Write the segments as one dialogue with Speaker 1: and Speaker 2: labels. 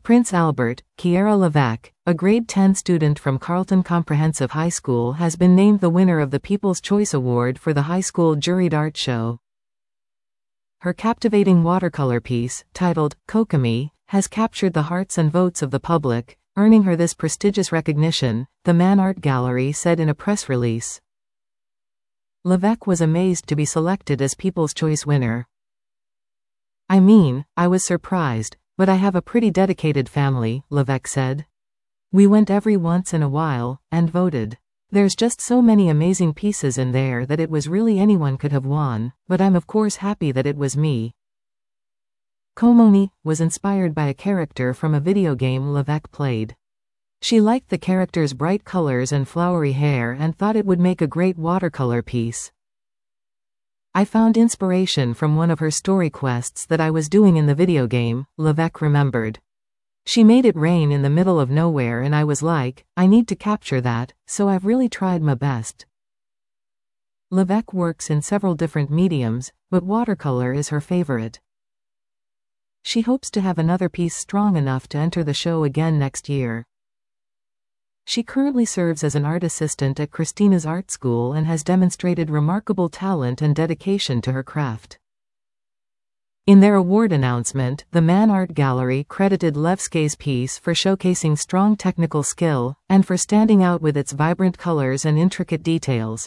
Speaker 1: Prince Albert. Kiera Levesque, a grade 10 student from Carleton Comprehensive High School, has been named the winner of the People's Choice Award for the high school juried art show. Her captivating watercolor piece, titled Kokomi, has captured the hearts and votes of the public, earning her this prestigious recognition, the Mann Art Gallery said in a press release. Levesque was amazed to be selected as People's Choice winner. "I mean, I was surprised, but I have a pretty dedicated family," Levesque said. "We went every once in a while, and voted. There's just so many amazing pieces in there that it was really anyone could have won, but I'm of course happy that it was me." Kokomi was inspired by a character from a video game Levesque played. She liked the character's bright colors and flowery hair and thought it would make a great watercolor piece. "I found inspiration from one of her story quests that I was doing in the video game," Levesque remembered. "She made it rain in the middle of nowhere and I was like, I need to capture that, so I've really tried my best." Levesque works in several different mediums, but watercolor is her favorite. She hopes to have another piece strong enough to enter the show again next year. She currently serves as an art assistant at Christina's Art School and has demonstrated remarkable talent and dedication to her craft. In their award announcement, the Mann Art Gallery credited Levesque's piece for showcasing strong technical skill, and for standing out with its vibrant colors and intricate details.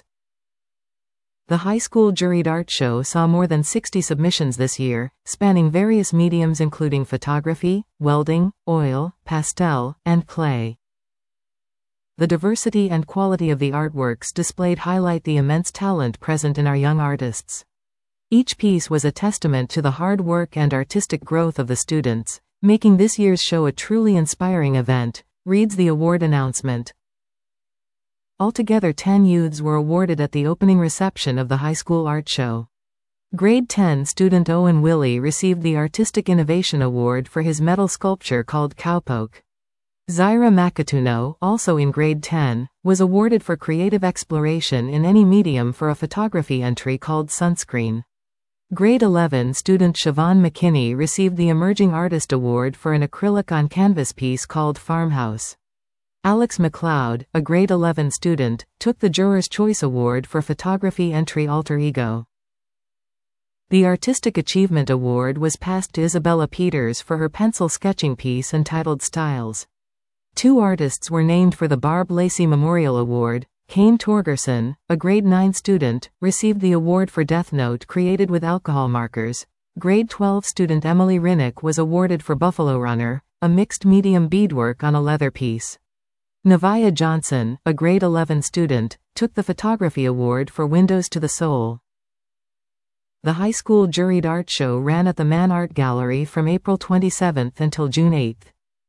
Speaker 1: The high school juried art show saw more than 60 submissions this year, spanning various mediums including photography, welding, oil, pastel, and clay. The diversity and quality of the artworks displayed highlight the immense talent present in our young artists. Each piece was a testament to the hard work and artistic growth of the students, making this year's show a truly inspiring event, reads the award announcement. Altogether 10 youths were awarded at the opening reception of the high school art show. Grade 10 student Owen Willie received the Artistic Innovation Award for his metal sculpture called Cowpoke. Zaira Makatuno, also in grade 10, was awarded for creative exploration in any medium for a photography entry called Sunscreen. Grade 11 student Siobhan McKinney received the Emerging Artist Award for an acrylic on canvas piece called Farmhouse. Alex McLeod, a grade 11 student, took the Juror's Choice Award for photography entry Alter Ego. The Artistic Achievement Award was passed to Isabella Peters for her pencil sketching piece entitled Styles. 2 artists were named for the Barb Lacey Memorial Award. Kane Torgerson, a grade 9 student, received the award for Death Note created with alcohol markers. Grade 12 student Emily Rinnick was awarded for Buffalo Runner, a mixed medium beadwork on a leather piece. Nevaeh Johnson, a grade 11 student, took the photography award for Windows to the Soul. The high school juried art show ran at the Mann Art Gallery from April 27 until June 8.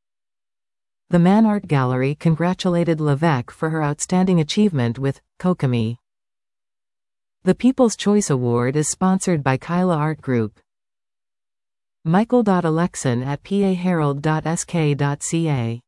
Speaker 1: The Mann Art Gallery congratulated Levesque for her outstanding achievement with Kokomi. The People's Choice Award is sponsored by Kyla Art Group. Michael.Alexan at paherald.sk.ca